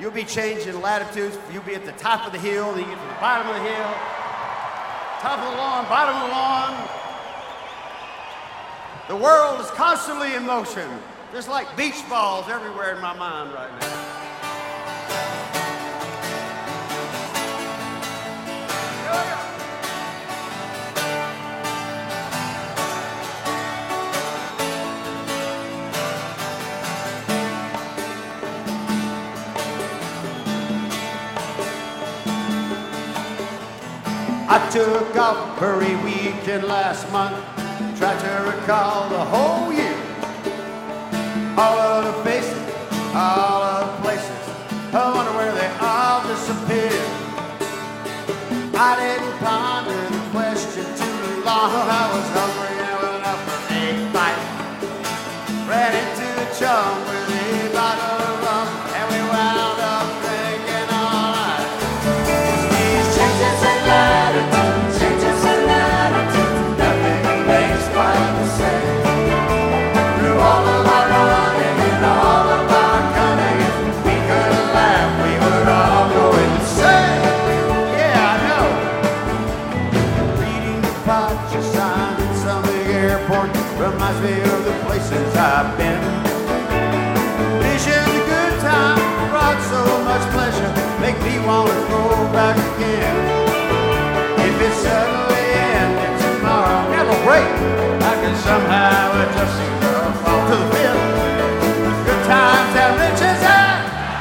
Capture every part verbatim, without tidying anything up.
you'll be changing latitudes. You'll be at the top of the hill, then you get to the bottom of the hill, top of the lawn, bottom of the lawn. The world is constantly in motion. There's like beach balls everywhere in my mind right now. I took off for a weekend last month, tried to recall the whole year. All of the faces, all of the places, I wonder where they all disappeared. I didn't ponder the question too long. I was hungry and went out for a bite. Ran into the chum with a bottle of rum, and we wound up drinking all night. It's these changes in latitude, changes in latitude, nothing remains quite the same. Through all of our running and all of our cunning, if we could laugh, we would all go insane. Yeah, I know. Reading the Pacha sign at some big airport reminds me of the places I've been. Vision the good time brought so much pleasure, make me want to go back again. If it suddenly ended tomorrow, never break, I can somehow adjust to fall to the fifth. Good times and riches and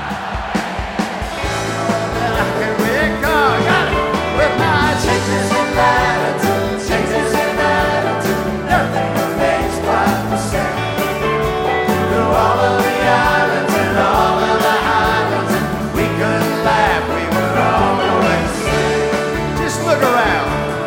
then I can recall, got it, with my changes in latitude, changes in latitude, nothing remains quite the same. Through all of the islands and all of the highlands, we couldn't laugh, we would all go insane. Just look around.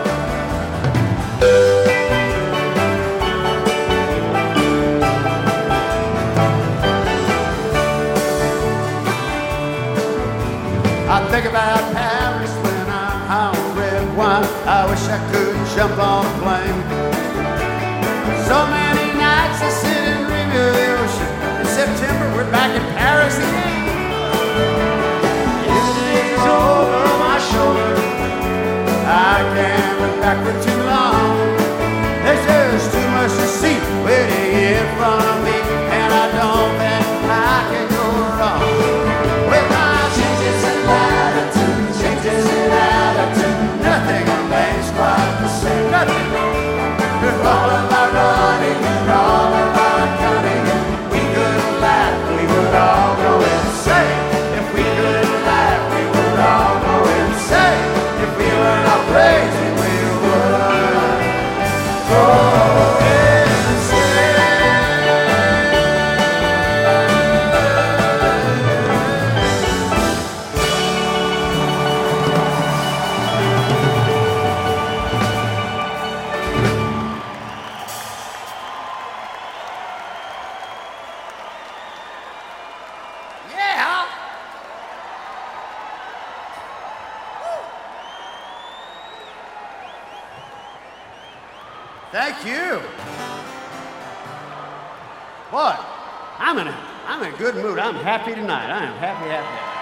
I think about Paris when I'm high on red wine. I wish I could jump on a plane. So many nights I sit and dream of the ocean. In September we're back in Paris again. Yesterday's over my shoulder. I can't look backward too long. There's just too much to see waiting in front of me, and I don't think I can go wrong. With my changes in latitude, changes in attitude, nothing remains quite the same. Nothing. With all of our running and all of our cunning, we couldn't laugh, we would all go insane. If we couldn't laugh, we would all go insane. If we were not crazy, we would go insane. Yeah. Thank you. What? I'm in a, I'm in a good mood. I'm happy tonight. I am happy, happy, happy.